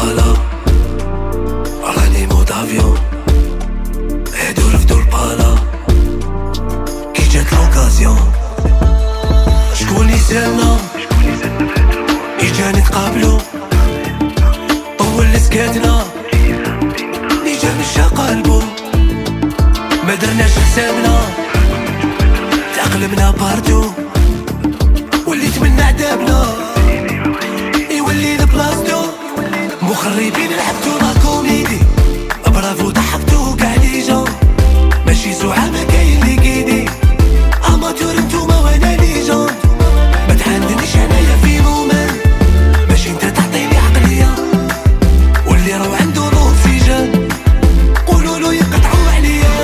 بالا راني مود افيون يدور في دور بالا كي جات لوكازيون شكون يسالنا اجا نتقابلو هو اللي سكتنا اللي جا مشى قلبو ما درناش حسابنا تأقلمنا باردو وليت من عذابنا يولي لبلاصتو مخربين لعبتو لا كوميدي برافو ضحكتو كاع لي جون ماشي زعما كاين لي كيدي اماتور نتوما وانا لي جون ما تحندنيش انايا في مومن باش انت تعطيني عقليه واللي راهو عنده الاكسجين قولولو يقطعوا عليا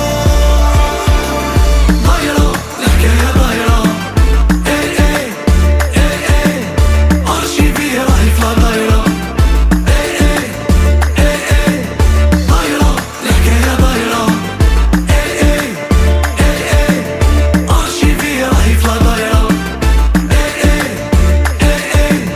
دايره الحكايه دايره اي اي اي اي ارشيفي راهي في لا دايره اي اي اي اي دايره الحكايه دايره اي اي اي اي ارشيفي راهي في لا دايره اي اي اي اي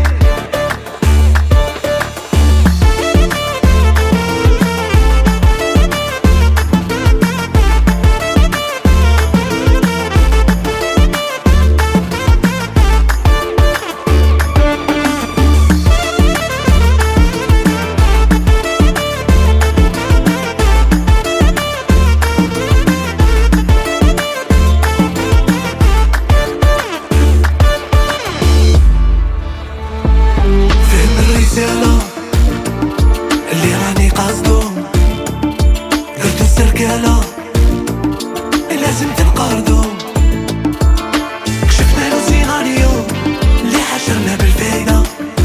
فهم الرسالة اللي راني قاصدو درتو السركالة لازم تنقردو كشفنا له سيناريو اللي حشرنا بالفايدة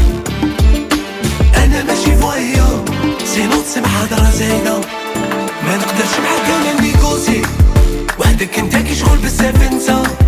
انا ماشي فوايو سينو تسمع هضرة زايدة ما نقدرش معاك انا نيكوسي وحدك انت كي شغل بزاف انت